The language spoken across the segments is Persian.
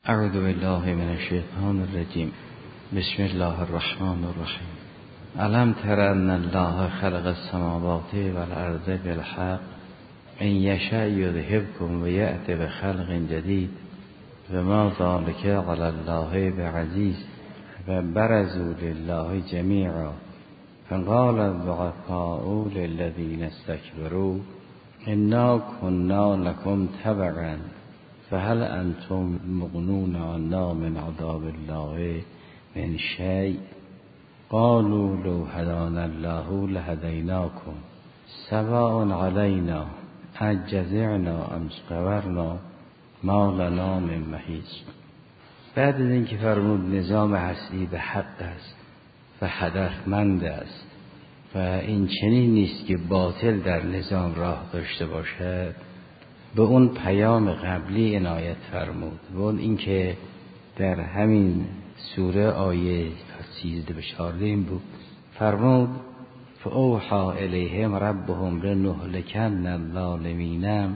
اعوذ بالله من الشیطان الرجیم. بسم الله الرحمن الرحیم. الم تر ان الله خلق السماوات والارض بالحق ان یشاء یذهبکم و یأتی بخلق جدید و ما ذلک علی الله بعزیز و برزوا لله جمیعا فقال الضعفاء للذین استکبروا انا كنا لكم تبعا فهل انتم مغنون عنا من عذاب الله من شیء قالوا لو هدانا الله لهدیناکم سواء علینا اجزعنا ام صبرنا ما لنا من محیص. بعد از اینکه فرمود نظام هستی به حق است و هدفمند است و این چنین نیست که باطل در نظام راه داشته باشد، به اون پیام قبلی عنایت فرمود و اون اینکه در همین سوره آیه 13 به 14 این بود. فرمود فاوحى الیهم ربهم لنهلكن الظالمین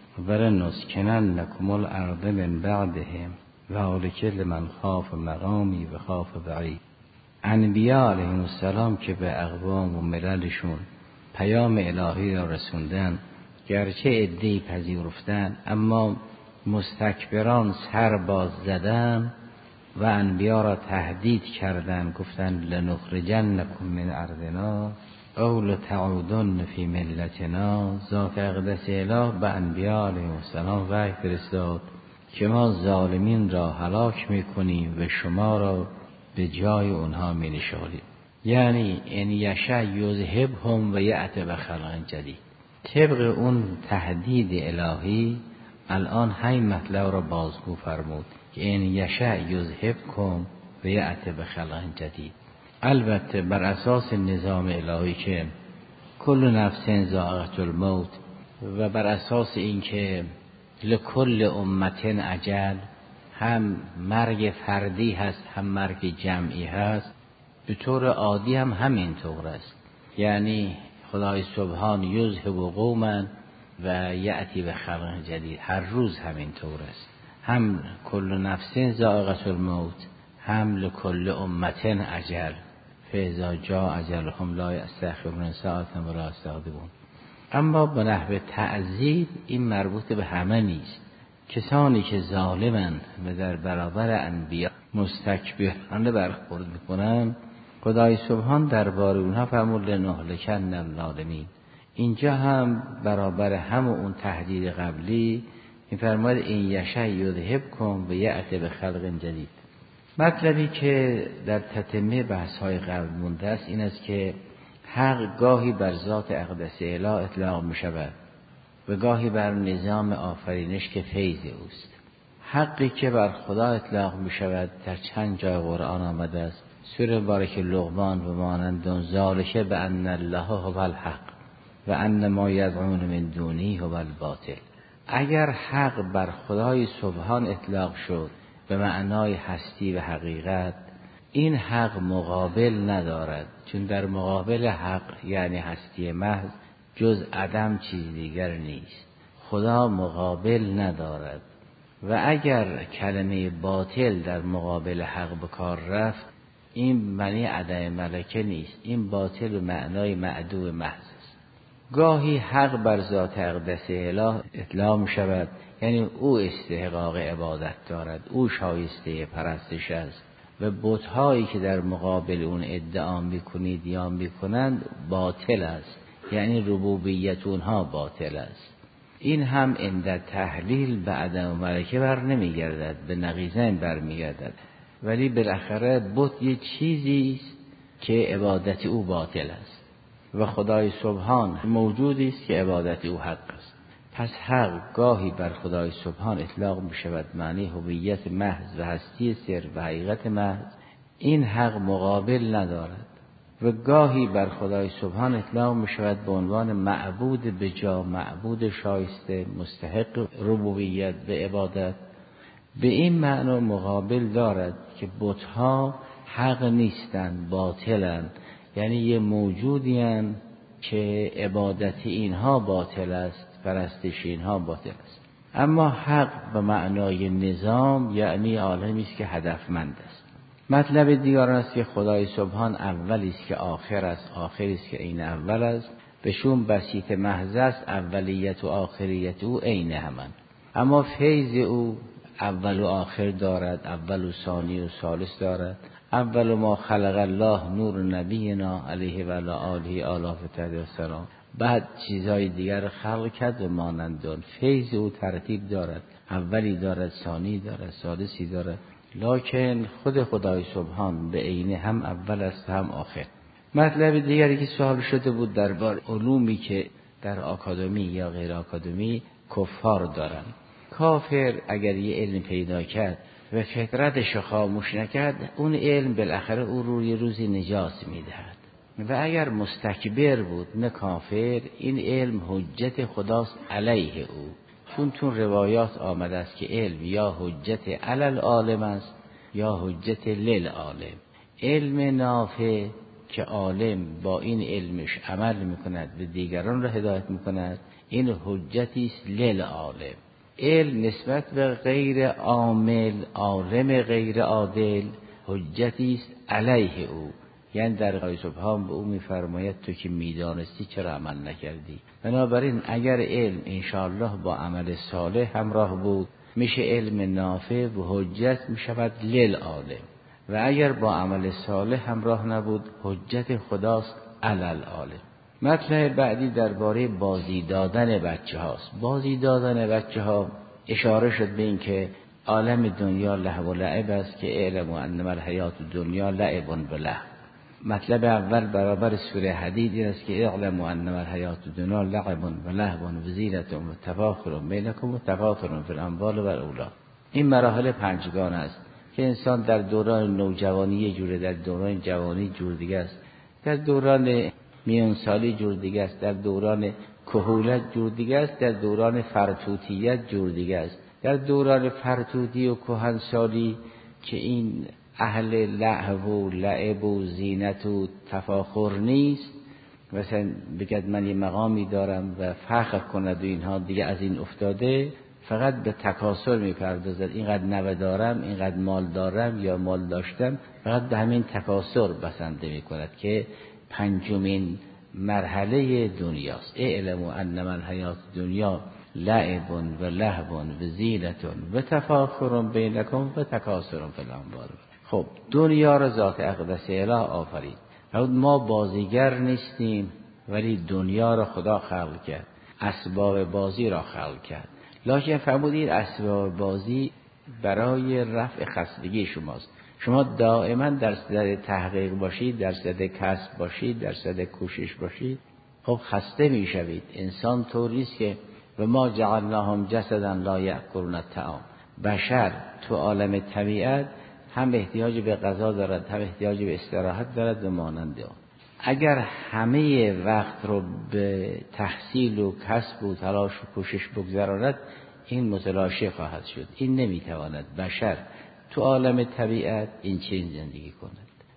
ولنسکننکم الارض من بعدهم ذلک لمن خاف مقامی و خاف وعید. انبیاء علیهم السلام که به اقوام و مللشون پیام الهی را رسوندن، گرچه عده‌ای پذیرفتن اما مستکبران سر باز زدن و انبیا را تهدید کردند، گفتند لنخرجنکم من ارضنا او لتعودن فی ملتنا. ذات اقدس اله به انبیا علیهم السلام وحی فرستاد که ما ظالمین را هلاک میکنیم و شما را به جای اونها مینشانیم. یعنی ان یشاء یذهبهم و یأتی بخلق جدید. طبق اون تهدید الهی الان همین مطلب را بازگو فرمود که ان یشاء یذهبکم و یأتی بخلق جدید. البته بر اساس نظام الهی که کل نفس ذائقة الموت و بر اساس اینکه لکل امت اجل، هم مرگ فردی هست هم مرگ جمعی هست، به طور عادی هم همین طور است. یعنی خدای سبحان یذهب قوما و یأتی بخلق جدید، هر روز همین طور است. هم کل نفس ذائقة الموت هم لکل امت اجل فاذا جاء اجلهم لا یستأخرون ساعة ولا یستقدمون. اما به نحو تعذیب این مربوط به همه نیست. کسانی که ظالمند و در برابر انبیا مستکبرانه برخورد میکنند، خدای سبحان درباره اونها فرمود لنهلکن الظالمین. اینجا هم برابر اون تهدید قبلی این فرمود این یشاء یذهبکم و یأتی بخلق جدید. مطلبی که در تتمه بحث‌های قبل مونده است این است که حق گاهی بر ذات اقدس اله اطلاق می شود و گاهی بر نظام آفرینش که فیض اوست. حقی که بر خدا اطلاق می شود در چند جای قرآن آمده است. سوره بارک لقمان و مانند ذالک بان الله هو الحق و ان ما یدعون من دونه هو الباطل. اگر حق بر خدای سبحان اطلاق شد به معنای هستی و حقیقت، این حق مقابل ندارد، چون در مقابل حق یعنی هستی محض جز عدم چیز دیگر نیست. خدا مقابل ندارد و اگر کلمه باطل در مقابل حق به کار رفت، این معنی عدم ملکه نیست، این باطل به معنای معدوم محض است. گاهی حق بر ذات اقدس اله اطلاق می شود، یعنی او استحقاق عبادت دارد، او شایسته پرستش است و بت‌هایی که در مقابل اون ادعا می‌کنید یا می‌کنند باطل است، یعنی ربوبیت اونها باطل است. این هم عند تحلیل به عدم ملکه بر نمیگردد، به نقیضین بر میگردد، ولی بالاخره بت یه چیزی است که عبادت او باطل است و خدای سبحان موجودی است که عبادت او حق است. پس حق گاهی بر خدای سبحان اطلاق می شود معنی هویت محض و هستی سر و حقیقت محض، این حق مقابل ندارد. و گاهی بر خدای سبحان اطلاق می شود به عنوان معبود بجا، معبود شایسته مستحق ربوبیت و عبادت. به این معنی مقابل دارد که بت‌ها حق نیستند، باطلند، یعنی یه موجودی هستند که عبادت اینها باطل است، پرستش اینها باطل است. اما حق به معنای نظام یعنی عالمی است که هدفمند است. مطلب دیگر است که خدای سبحان اولی است که آخر است، آخری است که عین اول است. بهشون بسیط محض است، اولیت و آخریت او عین همند. اما فیض او اول و آخر دارد، اول و ثانی و ثالث دارد. اول ما خلق الله نور نبینا علیه و آله آلاف و سلام، بعد چیزهای دیگر خلق کرد و مانند آن. فیض او ترتیب دارد، اولی دارد، ثانی دارد، ثالثی دارد، لکن خود خدای سبحان به عینه هم اول است هم آخر. مطلب دیگری که سوال شده بود درباره علومی که در آکادمی یا غیر آکادمی کفار دارن. کافر اگر یه علم پیدا کرد و فطرتش خاموش نکرد، اون علم بالاخره او روی روزی نجات میدهد. و اگر مستکبر بود نه کافر، این علم حجت خداست علیه او. چون تو روایات آمده است که علم یا حجت علی العالم است یا حجت للعالم. علم نافع که عالم با این علمش عمل میکند و دیگران را هدایت میکند، این حجتی است للعالم. علم نسبت به غیر عامل، عالم غیر عادل، حجتی است علیه او. یعنی در خدای سبحان به او میفرماید تو که میدانستی چرا عمل نکردی. بنابراین اگر علم انشاءالله با عمل صالح همراه بود، میشه علم نافع و حجت میشود للعالم. و اگر با عمل صالح همراه نبود، حجت خداست علی العالم. مطلب بعدی درباره بازی دادن بچه هاست. بازی دادن بچه ها اشاره شد به این که عالم دنیا لهو و لعب است، که اعلموا انما الحیات الدنیا لعب و لهو. مطلب اول برابر سوره حدید است که اعلموا انما الحیات الدنیا لعب و لهو و زینة و تفاخر بینکم و تکاثر فی الاموال و الاولاد. این مراحل پنجگانه است که انسان در دوران نوجوانی یه جوره، در دوران جوانی جور دیگه است، در دوران میانسالی جور دیگه است، در دوران کهولت جور دیگه است، در دوران فرتوتیت جور دیگه است. در دوران فرتوتی و کهنسالی که این اهل لهو و لعب و زینت و تفاخر نیست، مثلا بگد من یه مقامی دارم و فخر کند و اینها، دیگه از این افتاده، فقط به تکاسل میپردازد. اینقدر نوه دارم، اینقدر مال دارم یا مال داشتم، فقط به همین تکاسل بسنده میکند که پنجمین مرحله دنیاست. اعلموا انما الحیات الدنیا لعب و لهو و زینة و تفاخر بینکم و تکاثر فی الاموال. خب دنیا را ذات اقدس اله آفرید. ما بازیگر نیستیم، ولی دنیا را خدا خلق کرد، اسباب بازی را خلق کرد. لکن فرمودید اسباب بازی برای رفع خستگی شماست. شما دائما در صدد تحقیق باشید، در صدد کسب باشید، در صدد کوشش باشید، خب خسته میشوید. انسان طوریست که و ما جعلناهم جسدا لا یأکلون الطعام. بشر تو عالم طبیعت هم احتیاج به غذا دارد، هم احتیاج به استراحت دارد و مانند آن. اگر همه وقت رو به تحصیل و کسب و تلاش و کوشش بگذراند، این متلاشی خواهد شد. این نمیتواند بشر تو عالم طبیعت این چنین زندگی کند.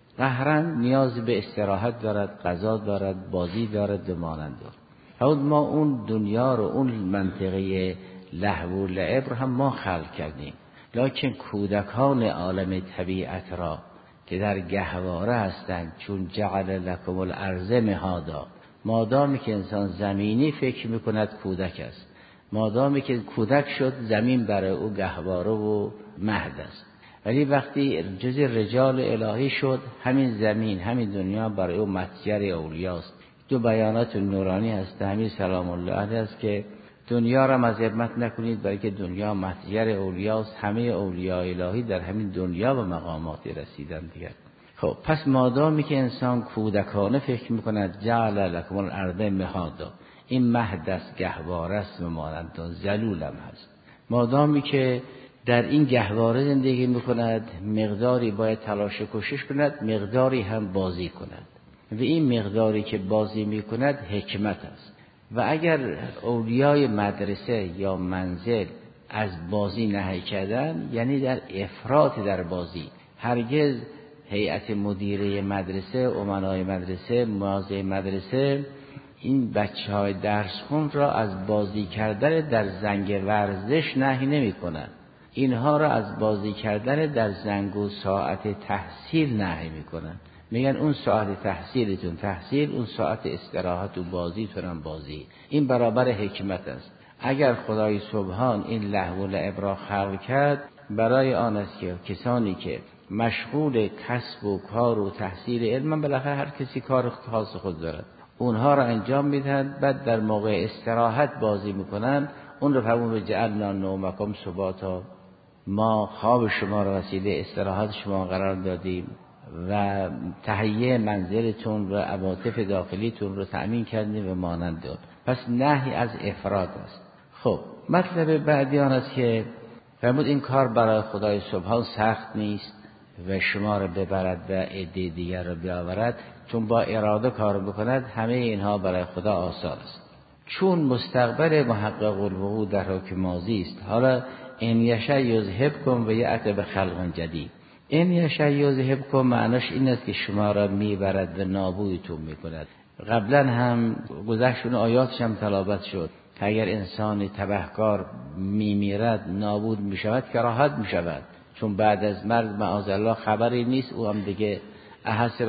قهرن نیاز به استراحت دارد، غذا دارد، بازی دارد و مانند آن. ما اون دنیا رو، اون منطقه لهو و لعب رو هم ما خلق کردیم، لکن کودکان عالم طبیعت را که در گهواره هستند، چون جعل لکم الارض مهادا، مادامی که انسان زمینی فکر میکند کودک است، مادامی که کودک شد زمین برای او گهواره و مهد است. ولی وقتی جز رجال الهی شد، همین زمین، همین دنیا برای او متجر اولیاست. دو بیانات نورانی هست همین سلام الله علیه است که دنیا را مذمت نکنید، برای که دنیا متجر اولیاست. همه اولیاء الهی در همین دنیا به مقاماتی رسیدن دیگر. خب پس مادامی که انسان کودکانه فکر میکند جعل لکم الارض مهادا، این مهد است، گهواره است و مانند آن، ذلولم هست. مادامی که در این گهواره زندگی میکند، مقداری باید تلاش و کوشش کند، مقداری هم بازی کند، و این مقداری که بازی میکند حکمت است. و اگر اولیای مدرسه یا منزل از بازی نهی کردن، یعنی در افراط در بازی، هرگز هیئت مدیره مدرسه، امنای مدرسه، موازی مدرسه این بچه‌های درس خون را از بازی کردن در زنگ ورزش نهی نمی‌کنند. اینها را از بازی کردن در زنگ و ساعت تحصیل نهی می‌کنند. میگن اون ساعت تحصیلتون تحصیل، اون ساعت استراحت و بازیتون هم بازی. این برابر حکمت است. اگر خدای سبحان این لهو و لعب را خلق کرد، برای آن است که کسانی که مشغول کسب و کار و تحصیل علم، بالاخره هر کسی کار خاص خود دارد، اونها را انجام میدهند، بعد در موقع استراحت بازی میکنند. اون رو فرمود جعلنا نومکم سباتا، ما خواب شما را وسیله استراحت شما قرار دادیم و تهیه منزلتون و عواطف داخلیتون رو تأمین کردیم و مانند داد. پس نهی از افراد است. خب مطلب بعدی آن است که فرمود این کار برای خدای سبحان سخت نیست و شما را ببرد و عده دیگر را بیاورد، چون با اراده کار بکند همه اینها برای خدا آسان است. چون مستقبل محقق الوقوع در حکم ماضی است، حالا ان یشاء یذهبکم و یأتی بخلق جدید. این یشاء یذهبکم معناش این است که شما را میبرد و نابودتون میکند. قبلا هم گذشت اون آیاتش هم تلاوت شد که اگر انسان تبهکار میمیرد نابود میشود که راحت میشود، چون بعد از مرگ معاذالله خبری نیست، او هم دیگه احسب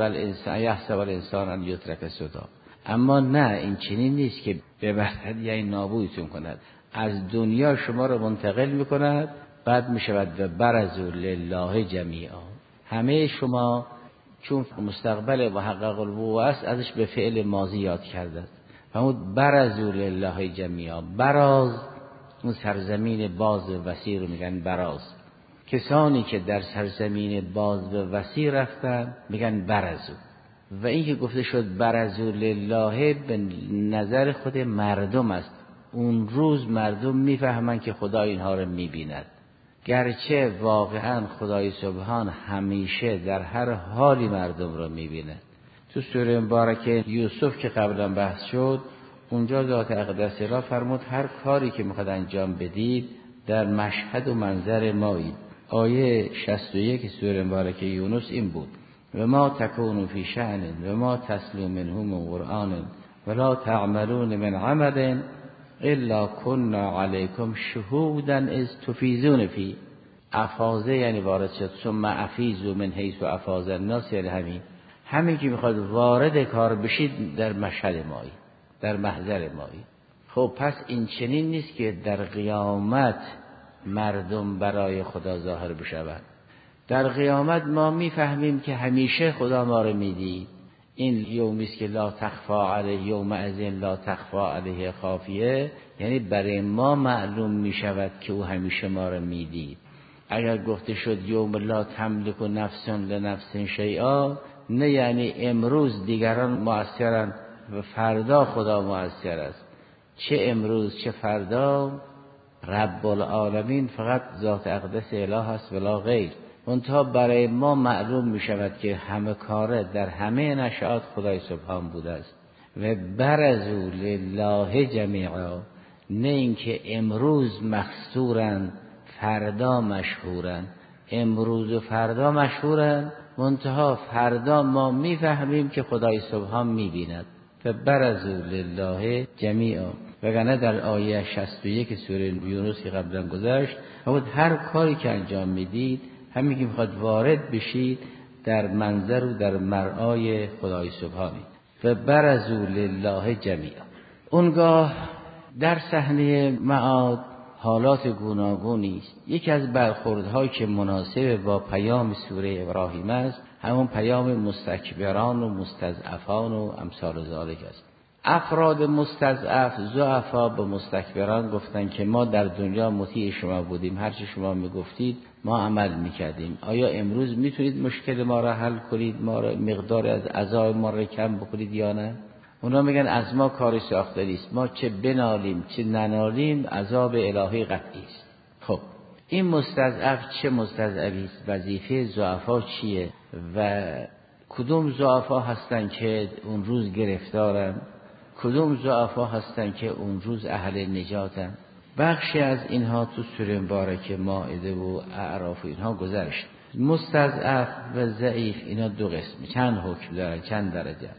الانسان ان یترک سدی. اما نه، این چنین نیست که ببرد یعنی نابودتون کند، از دنیا شما را منتقل میکند، بعد میشود و برزوا لله جمیعا. همه شما چون مستقبل محقق الوقوع است ازش به فعل ماضی یاد کرده است. فرمود برزوا لله جمیعا. براز اون سرزمین باز و وسیع رو میگن براز. کسانی که در سرزمین باز و وسیع رفتن میگن برزوا. و این که گفته شد برزوا لله به نظر خود مردم است. اون روز مردم میفهمن که خدا اینها رو میبیند، گرچه واقعا خدای سبحان همیشه در هر حالی مردم رو میبیند. تو سوره مبارکه یوسف که قبلا بحث شد، اونجا ذات اقدس را فرمود هر کاری که میخواد انجام بدید در مشهد و منظر مایید. آیه 61 سوره مبارکه یونس این بود: و ما تکونوا فی شأن و ما تتلو منه من قرآن ولا تعملون من عمل الا كنا علیکم شهودا اذ تفیضون فی. افاضه یعنی وارد شد، ثم افیضوا من حیث افاض الناس، یعنی همین که میخواد وارد کار بشید در مشهد مایی، در محضر مایی. خب پس این چنین نیست که در قیامت مردم برای خدا ظاهر بشوند. در قیامت ما میفهمیم که همیشه خدا ما رو میدید. این یومی است که لا تخفا علیه، یوم ازین لا تخفا علیه خافیه، یعنی برای ما معلوم میشود که او همیشه ما رو میدید. اگر گفته شد یوم لا تملک نفس لنفس شیئا، نه یعنی امروز دیگران مؤثرند و فردا خدا مؤثر است. چه امروز چه فردا رب العالمین فقط ذات اقدس اله است ولا غیر. منتها برای ما معلوم می شود که همه کاره در همه نشأت خدای سبحان بوده است. و برزوا لله جمیعا، نه اینکه امروز مخصورن فردا مشهورن. امروز و فردا مشهورن، منتها فردا ما می فهمیم که خدای سبحان می بیند. و برزوا لله جمیعا. وگرنه در آیه 61 سوره یونس که قبلا گذشت بود هر کاری که انجام میدید همین که میخواد وارد بشید در منظر و در مرآی خدای سبحانی. و برزوا لله جمیعا. اونگاه در صحنه معاد حالات گوناگونی است. یکی از برخوردهایی که مناسب با پیام سوره ابراهیم است همون پیام مستکبران و مستضعفان و امثال ذالک است. افراد مستضعف ضعفا به مستکبران گفتن که ما در دنیا مطیع شما بودیم، هر چه شما میگفتید ما عمل میکردیم، آیا امروز میتونید مشکل ما را حل کنید، ما را مقدار از عذاب ما را کم بکنید یا نه؟ اونا میگن از ما کاری ساخته نیست، ما چه بنالیم چه ننالیم عذاب الهی قطعی است. خب این مستضعف چه مستضعفی است؟ وظیفه ضعفا چیه و کدوم ضعفا هستن که اون روز گرفتارن، کدوم ضعفا هستن که اون روز اهل نجاتن؟ بخشی از اینها تو سوره مبارکه مائده و اعراف اینها گذشت. مستضعف و ضعیف اینا دو قسم، چند حکم دارن، چند درجه.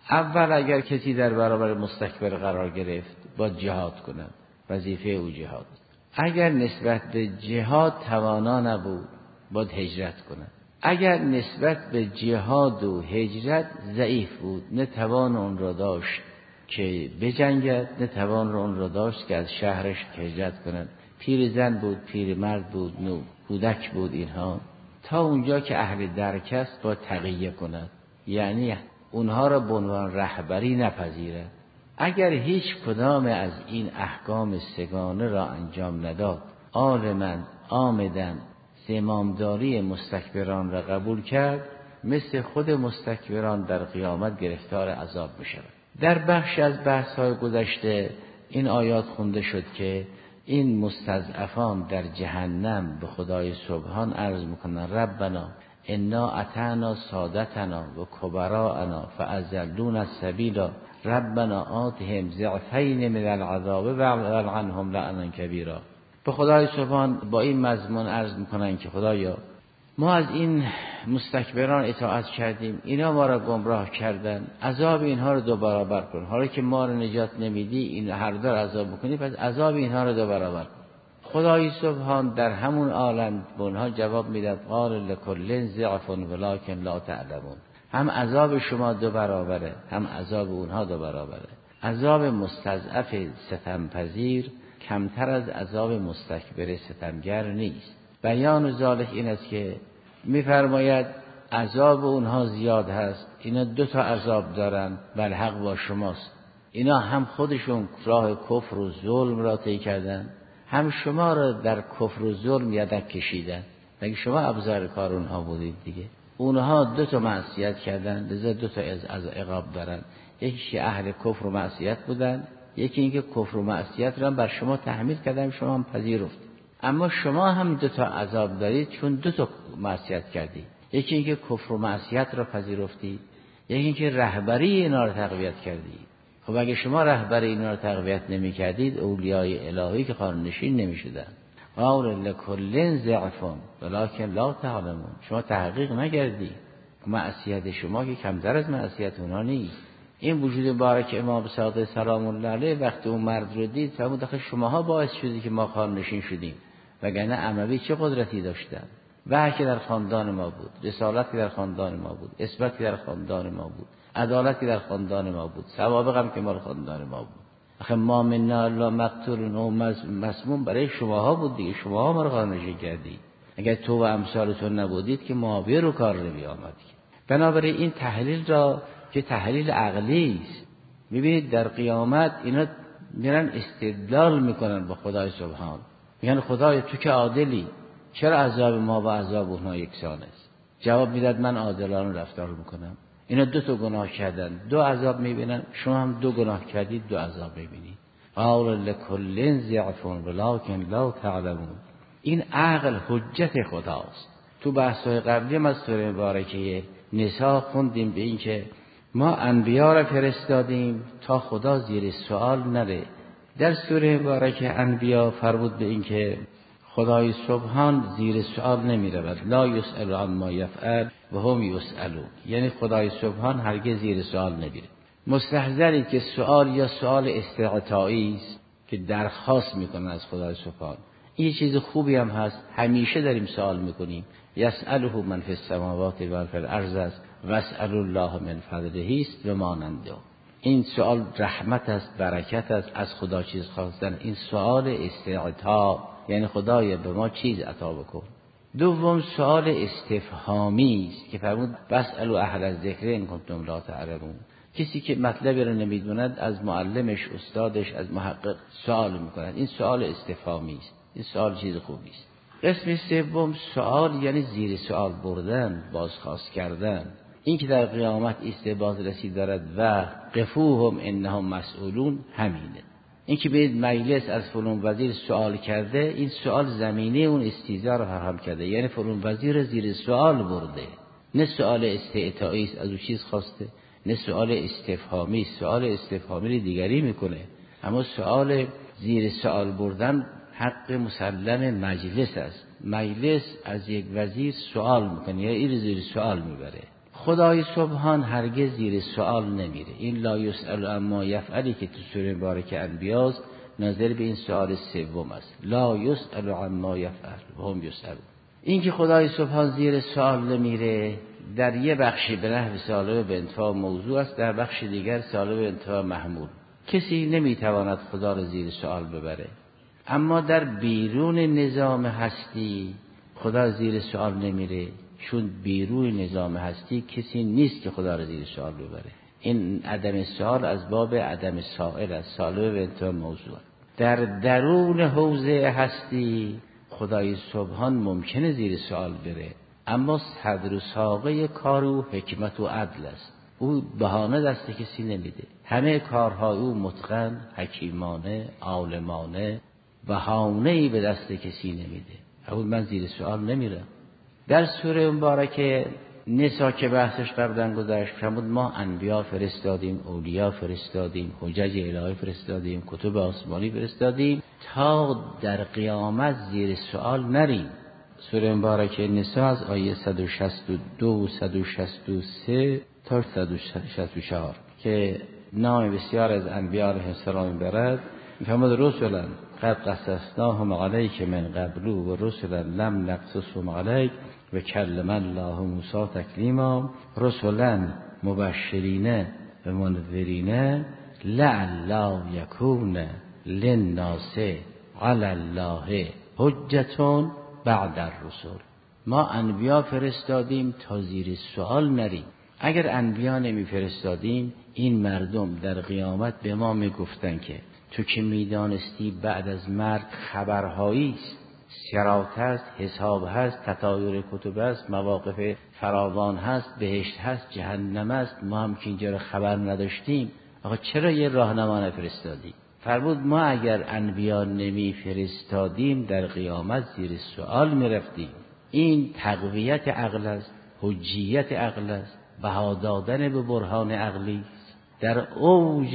اول اگر کسی در برابر مستکبر قرار گرفت باید جهاد کند، وظیفه او جهاد. اگر نسبت به جهاد توانا نبود باید هجرت کند. اگر نسبت به جهاد و هجرت ضعیف بود، نه توان اون را داشت که بجنگد، نه توان اون را داشت که از شهرش هجرت کند، پیر زن بود، پیر مرد بود، نو کودک بود، اینها تا اونجا که اهل درک است باید تقیه کند، یعنی اونها را به عنوان رهبری نپذیرد. اگر هیچ کدام از این احکام سگانه را انجام نداد، عالما عامدا زمامداری مستکبران را قبول کرد، مثل خود مستکبران در قیامت گرفتار عذاب می شود. در بخش از بحث‌های گذشته این آیات خونده شد که این مستضعفان در جهنم به خدای سبحان عرض میکنن ربنا انا اطعنا سادتنا و کبراءنا فاضلونا السبیل ربنا آتهم ضعفین من العذاب والعنهم لعنا کبیرا. به خدای سبحان با این مضمون عرض میکنن که خدایا ما از این مستکبران اطاعت کردیم، اینا ما را گمراه کردن، عذاب اینها رو 2 برابر کن. حالا که ما رو نجات نمیدی، این هر دو عذاب بکنی، پس عذاب اینها رو 2 برابر کن. خدای سبحان در همون عالم به اونها جواب میداد قال لکل ضعف ولکن لا تعلمون. هم عذاب شما 2 برابره، هم عذاب اونها 2 برابره. عذاب مستضعف ستمپذیر کمتر از عذاب مستکبر ستمگر نیست. بیان ذالک این است که می‌فرماید عذاب اونها زیاد هست، اینا 2 تا عذاب دارن، بل حق با شماست. اینا هم خودشون راه کفر و ظلم را طی کردن، هم شما را در کفر و ظلم یدک کشیدن، مگه شما ابزار کار اونها بودید دیگه. اونها 2 تا معصیت کردن، لذا 2 تا از عقاب دارن. یکیش اهل کفر و معصیت بودن، یکی اینکه کفر و معصیت را بر شما تحمیل کردن، شما هم پذیرفتید. اما شما هم 2 تا عذاب دارید چون 2 تا معصیت کردید. یکی اینکه کفر و معصیت را پذیرفتید، یکی اینکه رهبری اینا را تقویت کردید. خب اگه شما رهبری اینا را تقویت نمی کردید، اولیای الهی که قانونشین نمی شدن. قال لکل ضعف ولکن لا تعلمون. شما تحقیق نکردید، معصیت شما که کمتر از معصیت اونا نیست. این وجود مبارک امام صادق سلام الله علیه وقتی اون مرد رو دید فرمود آخه شماها باعث شدید که ما قانونشین شدیم، وگرنه اموی چه قدرتی داشتن؟ وحی که در خاندان ما بود، رسالت که در خاندان ما بود، عصمت که در خاندان ما بود، عدالت که در خاندان ما بود، سوابق هم که مال خاندان ما بود. آخه ما منا الا مقتول و مسموم برای شماها بود دیگه، شماها ما رو قانونشین کردید. اگر تو و امثالتون نبودید که معاویه رو کار نمی آمد. بنابراین این تحلیل را که تحلیل عقلی است، میبینید در قیامت اینا میرن استدلال میکنن با خدای سبحان، میگن خدای تو که عادلی، چرا عذاب ما و عذاب اونها یکسان است؟ جواب میداد من عادلانه رفتار میکنم. اینا 2 تا گناه کردن، 2 عذاب میبینن، شما هم 2 گناه کردید 2 عذاب میبینید. قال لکل ضعف ولکن لا تعلمون. این عقل حجت خداست. تو بحث‌های قبلی ما سوره مبارکه نساء خوندیم به این که ما انبیا را فرستادیم تا خدا زیر سوال نره. در سوره مبارکه انبیا فرمود به این که خدای سبحان زیر سوال نمی رود، لا یسأل عما یفعل و هم یسألون، یعنی خدای سبحان هرگز زیر سوال نمیره. مستحضرید که سوال یا سوال استعطایی است که درخواست میکنن از خدای سبحان. این چیز خوبی هم هست، همیشه داریم سوال میکنیم. یسأله من فی السماوات و فی الارض است و اسأل الله من فضله است و ماننده. این سوال رحمت است، برکت است، از خدا چیز خواستن. این سوال استعطا، یعنی خدایا به ما چیز عطا بکن. دوم سوال استفهامی است که فرمود بسألوا اهل الذکر ان کنتم لا تعلمون. کسی که مطلبی رو نمیدوند از معلمش، استادش، از محقق سوال میکند. این سوال استفهامی است، این سوال چیز خوبی است. قسم سوم سوال یعنی زیر سوال بردن، بازخواست کردن. این که در قیامت استباز رسید دارد و قفوهم انهم مسئولون، همینه. این که به مجلس از فلان وزیر سوال کرده، این سوال زمینه اون استیزا رو فراهم کرده، یعنی فلان وزیر زیر سوال برده. نه سوال استعطایی است از او چیز خواسته، نه سوال استفهامی است. سوال استفهامی دیگری میکنه، اما سوال زیر سوال بردن حق مسلم مجلس است. مجلس از یک وزیر سوال میکنه یا این زیر سوال میبره. خدای سبحان هرگز زیر سوال نمیره. این لا یسأل عما یفعلی که تو سوره مبارکه انبیاست ناظر به این سوال سوم است. لا یسأل عما یفعل و هم یسألون. این که خدای سبحان زیر سوال نمیره در یه بخشی به نحو سالب به انتفاع موضوع است، در بخش دیگر سالب به انتفاع محمول. کسی نمیتواند خدا را زیر سوال ببره. اما در بیرون نظام هستی خدا زیر سوال نمیره، چون بیرون نظام هستی کسی نیست که خدا را زیر سوال ببره. این عدم سوال از باب عدم سائل است، سالب به انتفاع موضوع. در درون حوزه هستی خدای سبحان ممکنه زیر سوال بره، اما صدر و ساقه کار او حکمت و عدل است. او بهانه دست کسی نمیده. همه کارهای او متقن، حکیمانه، عالمانه، بهانه‌ای به دست کسی نمیده. اول من زیر سوال نمیرم. در سوره مبارکه نسا که بحثش قبلا گذشت، فرمود ما انبیا فرستادیم، اولیا فرستادیم، حجج الهی فرستادیم، کتب آسمانی فرستادیم تا در قیامت زیر سوال نریم. سوره مبارکه نسا از آیه 162 و 163 تا 164 که نام بسیار از انبیا علیهم السلام برد، فرمود رسولا قد قصصناهم علیک من قبل و رسولا لم نقصصهم علیک و کلم الله موسی تکلیما رسولا مبشرین و منذرین لعل یکون للناس علی الله حجة بعد الرسل. ما انبیا فرستادیم تا زیر سوال نریم. اگر انبیا نمی فرستادیم این مردم در قیامت به ما می گفتن که تو که میدانستی بعد از مرگ خبرهایی است، صراط هست، حساب هست، تطایر کتب هست، مواقف فراوان هست، بهشت هست، جهنم هست، ما هم که اینجا خبر نداشتیم، آقا چرا یه راهنما نفرستادی؟ فرمود ما اگر انبیا نمی فرستادیم در قیامت زیر سوال می رفتیم. این تقویت عقل است، حجیت عقل است، بها دادن به برهان عقلی است در اوج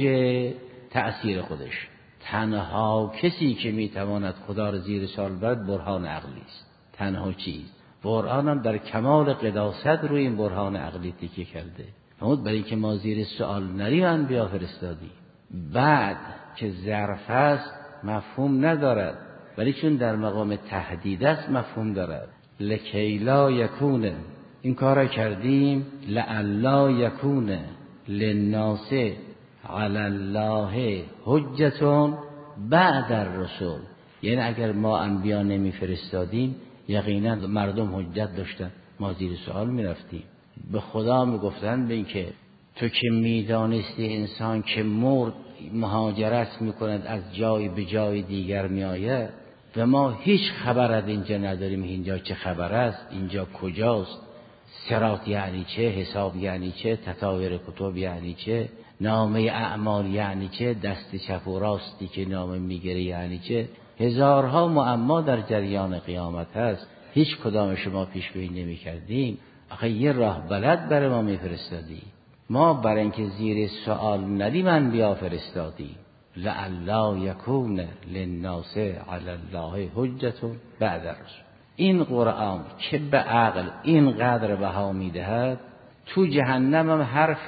تأثیر خودش. تنها کسی که میتواند خدا را زیر سوال برد برهان عقلی است. تنها چیز. قرآن هم در کمال قداست روی این برهان عقلی تکیه کرده. فرمود برای که ما زیر سوال نریم انبیا فرستادی. بعد که ظرف است مفهوم ندارد، ولی چون در مقام تهدید است مفهوم دارد. لکی لا یکونه، این کارا کردیم لعلا یکونه للناس علی الله حجة بعد الرسل. یعنی اگر ما انبیا نمی فرستادیم یقینا مردم حجت داشتن، ما زیر سوال می رفتیم. به خدا می گفتن به این که تو که می دانستی انسان که مرد مهاجرت می کند از جای به جای دیگر می آید و ما هیچ خبر از اینجا نداریم، اینجا چه خبر است، اینجا کجاست، صراط یعنی چه، حساب یعنی چه، تطایر کتب یعنی چه، نامه اعمال یعنی چه، دست چپ و راستی که نامه میگیره یعنی چه، هزارها معما در جریان قیامت هست، هیچ کدام شما پیش بینی نمی کردیم. آخه یه راه بلد برای ما میفرستادی. ما برای اینکه زیر سوال ندیم انبیا فرستادیم. لعل یکون للناس علی الله حجة بعد الرسل. این قرآن که به عقل اینقدر بها میدهد، تو جهنم هم حرف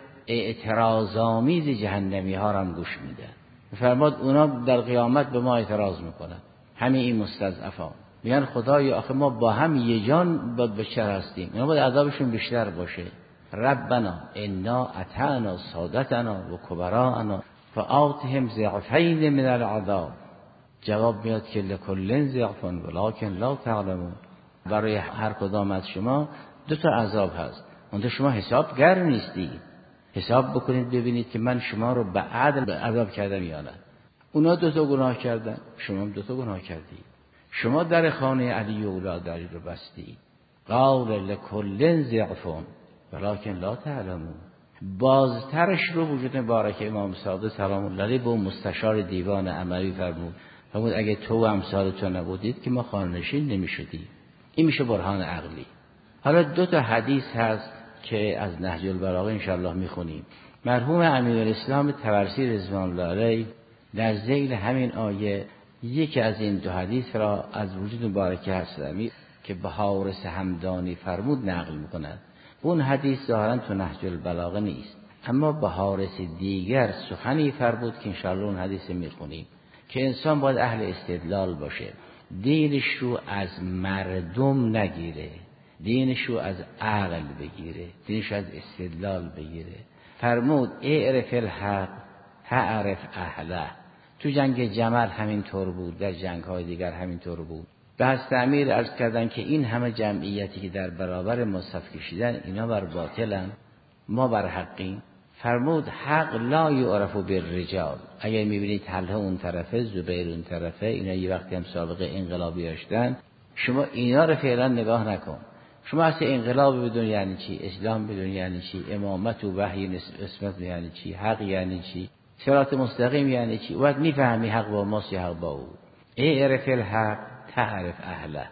اعتراض‌آمیز جهنمی ها هم گوش میده. فرماد اونا در قیامت به ما اعتراض میکنن، همین این مستضعفان میگن خدایا آخه ما با هم یه جان باید بشر هستیم، اینا باید عذابشون بیشتر باشه. ربنا انا اطعنا سادتنا و کبراءنا فآتهم ضعفین من العذاب. جواب میاد که لکل ضعف ولکن لا تعلمون. برای هر کدام از شما 2 تا عذاب هست، اون شما حسابگر نیستی. حساب بکنید ببینید که من شما رو به عدل عذاب کردم یا نه. اونا 2 تا گناه کردن، شما هم 2 تا گناه کردید. شما در خانه علی و اولاد علی رو بستی. قال لکل ضعف ولکن لا تعلمون. بازترش رو وجود مبارک امام صادق سلام الله علیه به مستشار دیوان عملی فرمود اگه تو و امثالتون نبودید که ما خانه‌نشین نمی‌شدیم. این میشه برهان عقلی. حالا 2 تا حدیث هست که از نهج البلاغه انشاءالله میخونیم. مرحوم امیرالاسلام طبرسی رضوان الله علیه در ذیل همین آیه یکی از این 2 حدیث را از وجود مبارک حضرت امیر که به حارث همدانی فرمود نقل میکند. اون حدیث ظاهرا تو نهج البلاغه نیست، اما به حارس دیگر سخنی فرمود که انشاءالله اون حدیث میخونیم که انسان باید اهل استدلال باشه، دینش رو از مردم نگیره، دینش رو از عقل بگیره، دینش رو از استدلال بگیره. فرمود اعرف الحق تعرف اهله. تو جنگ جمل همینطور بود، در جنگ های دیگر همینطور بود. به حضرت امیر عرض کردن که این همه جمعیتی که در برابر ما صف کشیدن اینا بر باطلن، ما بر حقیم. فرمود حق لا یعرف بالرجال. اگر میبینید طلحه اون طرفه، زبیر اون طرفه، اینا یه وقتی هم سابقه انقلابی داشتن، شما اینا رو فعلا نگاه نکن. شما اصلا انقلاب بدون یعنی چی، اسلام بدون یعنی چی، امامت و وحی اسمت یعنی چی، حق یعنی چی، صراط مستقیم یعنی چی. وقت میفهمی حق با ماست یا حق با او. اعرف الحق تعرف اهله.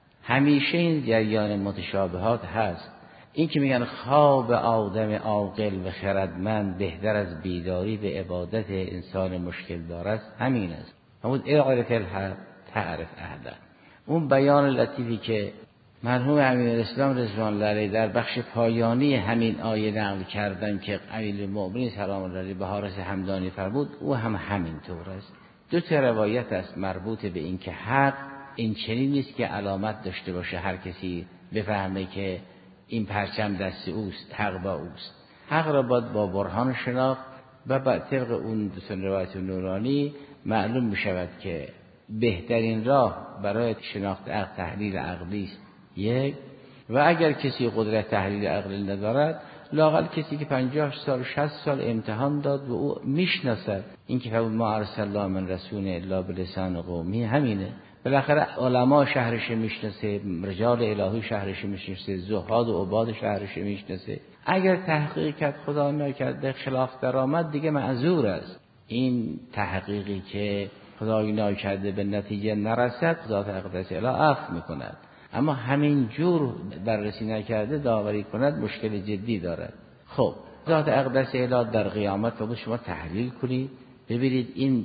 همیشه این جریان متشابهات هست. این که میگن خواب آدم عاقل و خردمند بهتر از بیداری به عبادت انسان مشکل دار است، همین است. همون اعرف الحق تعرف اهله. اون بیان لطیفی که مرحوم امیرالاسلام رضوان الله علیه در بخش پایانی همین آیه نقل کردن که امیرالمؤمنین سلام الله علیه به حارس همدانی فرمود، او هم همینطور است. دو تا روایت است مربوط به این که حق این چنین نیست که علامت داشته باشه هر کسی بفهمه که این پرچم دست اوست، حق با اوست. حق را باید با برهان شناخت و با طبق اون دو تا روایت نورانی معلوم می شود که بهترین راه برای شناخت حق تحلیل عقلی است. یک، و اگر کسی قدرت تحلیل عقلی ندارد، لااقل کسی که 50 سال 60 سال امتحان داد و او میشناسد. این که ما ارسل الله من رسول الا بلسان قومی همینه. بالاخره علما شهرش میشناسه، رجال الهی شهرش میشناسه، زهاد و عباد شهرش میشناسه. اگر تحقیق کرد خدا نکرده خلاف درآمد دیگه معذور است. این تحقیقی که خدای ناکرده به نتیجه نرسد ذات اقدس اله عفو میکند، اما همین جور بررسی نکرده داوری کند مشکل جدی دارد. خب ذات اقدس اله در قیامت رو شما تحلیل کنید، ببینید این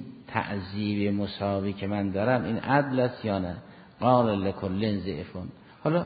تعذیب مساوی که من دارم این عدل است یا نه. قال لکل ضعف. حالا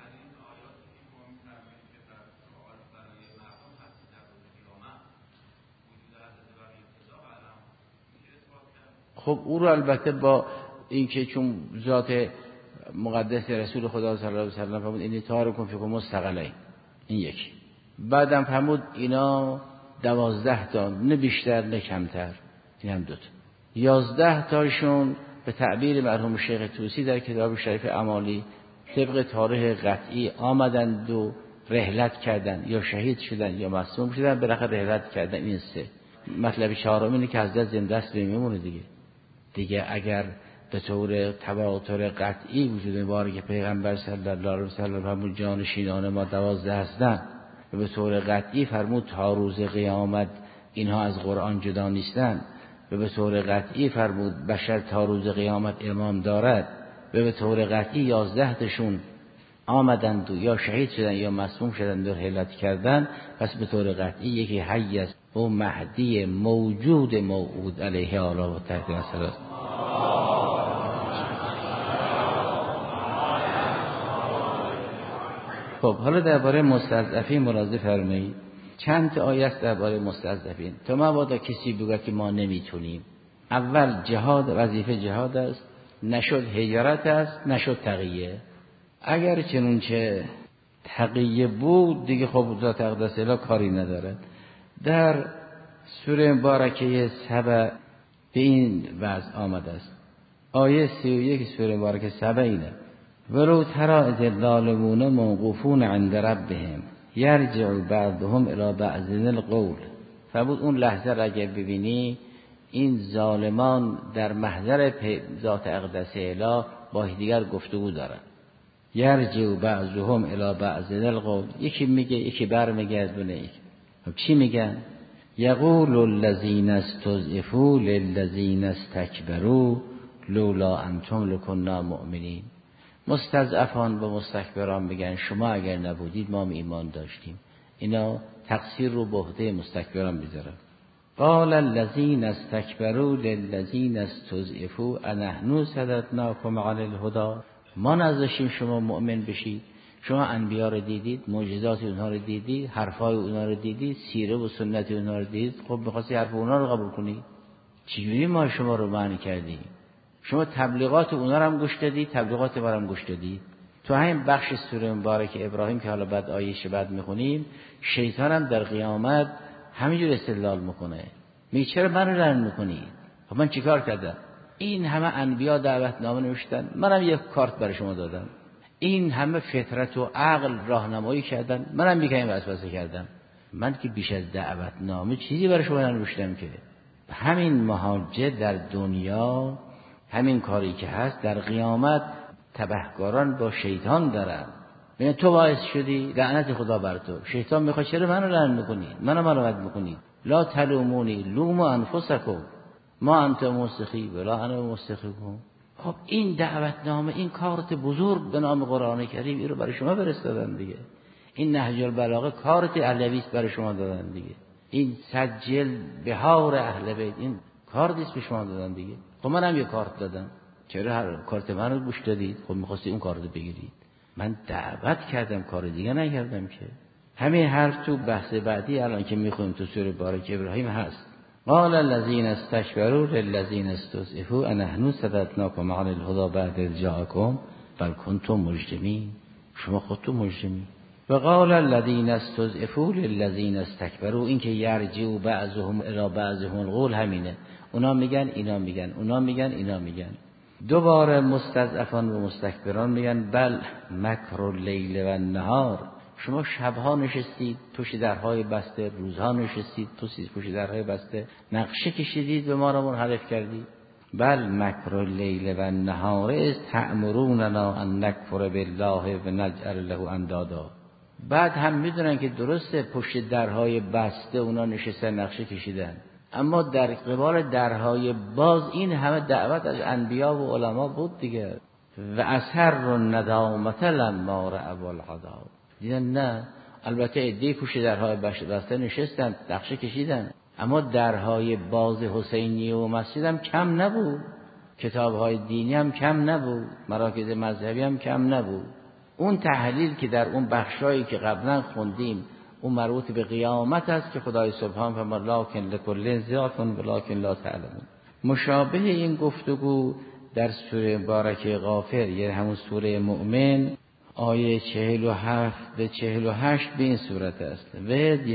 خب او رو البته با اینکه چون ذات مقدس رسول خدا صلی الله علیه و سلم فرمود این تارکون فیکم مستقلین، این یکی. بعدم فرمود اینا 12 تا، نه بیشتر نه کمتر، این هم 2 تا. 11 تاشون به تعبیر مرحوم شیخ طوسی در کتاب شریف اعمالی طبق تاریخ قطعی آمدند و رحلت کردند، یا شهید شدند یا مصموم شدند، بالاخره رحلت کردند. این 3. مطلب چهارم اینه که حضرت زنده است میمونه دیگه اگر به طور تواتر قطعی وجود باره که پیغمبر صلی الله علیه و سلم همون جانشینان ما 12 هستند و به طور قطعی فرمود تا روز قیامت اینها از قرآن جدا نیستند و به طور قطعی فرمود بشر تا روز قیامت امام دارد و به طور قطعی 11 تاشون آمدند و یا شهید شدند یا مصموم شدند و رحلت کردند. پس به طور قطعی یکی حی است و مهدی موجود موعود علیه آله و تحت مسئله. خب حالا درباره مستضعفین ملاحظه فرمایید. چند تا آیه است درباره مستضعفین. تا مبادا کسی بگه که ما نمیتونیم. اول جهاد، وظیفه جهاد است، نشد هجرت است، نشد تقیه. اگر چنونچه تقیه بود دیگه خب ذات اقدس اله کاری نداره. در سوره مبارکه سبع به این وضع آمده است. آیه 31 سوره مبارکه سبع اینه: ولو تری اذ الظالمون موقوفون عند ربهم یرجع بعضهم الی بعض القول. فرمود اون لحظه را اگر ببینی این ظالمان در محضر ذات اقدس اله با دیگر گفتگو دارن. یرجع بعضهم الی بعض القول، یکی میگه یکی برمیگردونه. خب چی میگن؟ یقول الذین استضعفوا للذین استکبروا لولا انتم لکنا مؤمنین. مستضعفان و مستکبران میگن شما اگر نبودید ما ایمان داشتیم. اینا تقصیر رو به عهده مستکبران میذارن. قال الذین استکبروا للذین استضعفوا انحن صددناکم عن الهدی. ما نذاشتیم شما مؤمن بشید. شما انبیا رو دیدید، معجزات اونها رو دیدید، حرفای اونها رو دیدید، سیره و سنت اونها رو دیدید، خب می‌خواستی حرف اونها رو قبول کنی؟ چجوری ما شما رو معنی کردیم؟ شما تبلیغات اونها رو هم گوش دادید، تبلیغات ما رو هم گوش دادید. تو همین بخش سوره مبارک ابراهیم که حالا بعد آیه‌اش بعد می‌خونیم، شیطان هم در قیامت همینجور استدلال میکنه. میگه چرا منو لعن میکنید؟ خب من چیکار کردم؟ این همه انبیا دعوتنامه نوشتن، منم یک کارت برای شما دادم. این همه فطرت و عقل راهنمایی کردن، منم یکم وسوسه کردم. من که بیش از دعوتنامه چیزی برای شما ننوشتم که. همین مهاجر در دنیا، همین کاری که هست در قیامت تبهکاران با شیطان دارن. یعنی تو باعث شدی، لعنت خدا بر تو. شیطان میخواد چرا منو لعن میکنی؟ منو ملامت میکنی؟ لا تلومونی لوموا انفسکم ما انت مستخی ولا انا مستخیکم. خب این دعوتنامه، این کارت بزرگ به نام قرآن کریم، این رو برای شما فرستادن دیگه. این نهج البلاغه کارت اهل بیت برای شما دادن دیگه. این سجل بهار اهل بیت، این کارت به شما دادن دیگه. خب منم یه کارت دادم، چرا هر کارت من رو گوش دادید؟ خب می‌خواستی اون کارت بگیرید. من دعوت کردم، کار دیگه نکردم که. همین حرف تو بحث بعدی الان که میخونیم تو سوره مبارک ابراهیم هست. قال الذين استكبروا للذين استضعفوا انحن صددناكم عن الهدى بعد اذ جاءكم بل كنتم مجرمين. شما خودتون مجرمین. و قال الذين استضعفوا للذين استكبروا، این که یرجعوا بعضهم الى بعضهم القول همینه. اونا میگن اینا میگن، اونا میگن اینا میگن. دوباره مستضعفان و مستکبران میگن بل مکر اللیل و النهار. شما شبها نشستید پشت درهای بسته، روزها نشستید پشت درهای بسته، نقشه کشیدید و ما را منحرف کردید. بل مکر اللیل و النهار از تأمروننا ان نکفر بالله و نجعل له اندادا. بعد هم میدونن که درسته پشت درهای بسته اونا نشستن نقشه کشیدن، اما در قبال درهای باز این همه دعوت از انبیا و علما بود دیگه. و اثر الندامت لما رأوا العذاب. دیدن نه، البته عده‌ای پشت درهای بسته نشستن نقشه کشیدن، اما درهای باز حسینی و مسجد هم کم نبود، کتابهای دینی هم کم نبود، مراکز مذهبی هم کم نبود. اون تحلیل که در اون بخشایی که قبلا خوندیم اون مربوط به قیامت است که خدای سبحان فرمود لکن لکل ضعف ولکن لا تعلمون. مشابه این گفتگو در سوره مبارکه غافر، یعنی همون سوره مؤمن، آیه 47 به 48 به این صورت است. و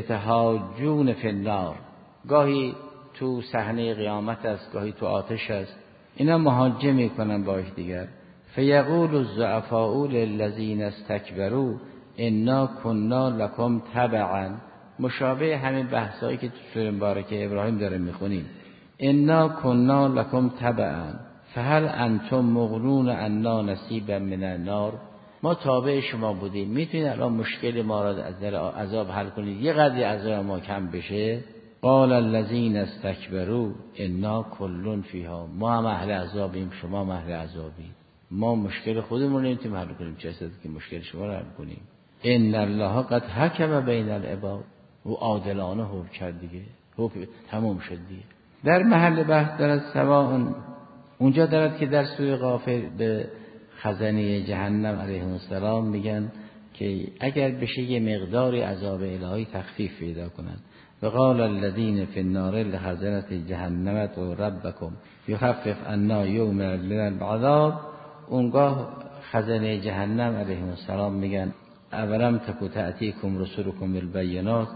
یتحاجون فی النار، گاهی تو صحنه قیامت است، گاهی تو آتش است. اینا محاجه میکنن با یکدیگر. فیقول الضعفاء للذین استکبروا انا کنا لکم تبعا. مشابه همین بحثایی که تو سوره مبارکه ابراهیم داره میخونیم. انا کنا لکم تبعا فهل انتم مغنون عنا نصیبا من النار. ما تابع شما بودیم، میتونید الان مشکل ما را از در عذاب حل کنید، یه قدری عذاب ما کم بشه. قال الذین استکبروا انا کل فیها. ما هم اهل عذابیم، شما هم اهل عذابیم. ما مشکل خودمون رو نمیتونیم حل کنیم، چه اصلا که مشکل شما رو حل کنیم. ان الله قد حکم بین العباد. و عادلانه حکم کرد دیگه، حکم تمام شد دیگه. در محل بحث دارد سواء، اونجا دارد که در سوره غافر به خزنه جهنم علیه السلام میگن که اگر بشه یه مقداری عذاب الهی تخفیف پیدا کنن. و قال الذين في النار لخزنة جهنم ربكم يخفف عنا يوما من العذاب. اونگاه خزنه جهنم علیه السلام میگن اولم تکو تأتیکم رسولکم بالبینات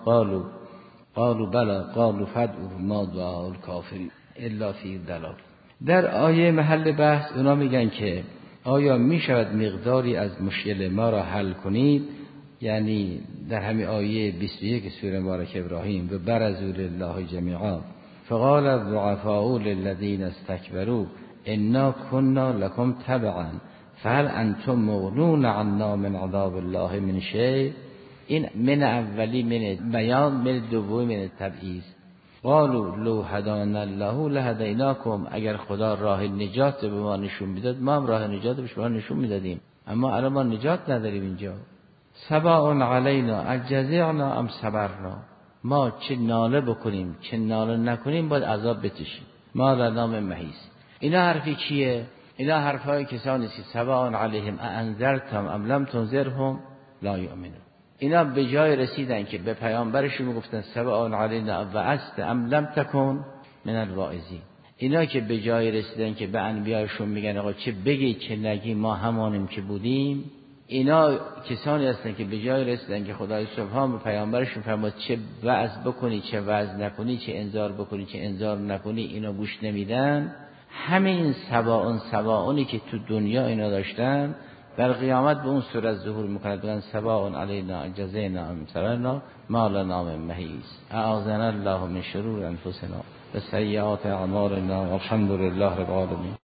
قالوا بلا قالوا فادعوا ما دعاء الکافرین الا فی ضلال. در آیه محل بحث اونا میگن که آیا میشود مقداری از مشکل ما را حل کنید؟ یعنی در همین آیه 21 سوره مبارک ابراهیم و برزوا لله جمیعا فقال الضعفاء للذین استکبروا انا کنا لکم تبعا فهل انتم مغنون عنا من عذاب الله من شیء. این من اولی من بیان، من دومی من تبعیض. قالوا لو هدانا الله لهدیناکم. اگر خدا راه نجات به ما نشون میداد ما هم راه نجات به شما نشون میدادیم، اما الان ما نجات نداریم اینجا. سواء علینا اجزعنا ام صبرنا. ما چه ناله بکنیم چه ناله نکنیم باید عذاب بچشیم. ما لنا من محیص. اینا حرفی چیه؟ اینا حرفای کسانی که سواء علیهم انذرتم ام لم تنذرهم. لا یؤمنون. اینا به جای رسیدن که به پیامبرشون میگفتن سواء علینا وعظت ام لم تکن من الواعظین. اینا که به جای رسیدن که به انبیایشون میگن آقا چه بگی چه نگی ما همانیم که بودیم، اینا کسانی هستن که به جای رسیدن که خدای سبحان به پیامبرشون فرمود چه وعظ بکنی چه وعظ نکنی، چه انذار بکنی چه انذار نکنی، اینا گوش نمیدن. همین سواء که تو دنیا اینا داشتن در قیامت به اون صورت ظهور میکنه، بگن سواء علینا جزینا ام صبرنا ما لنا من محیص اعاذنا الله من شرور انفسنا و سیئات اعمالنا والحمد لله رب العالمین.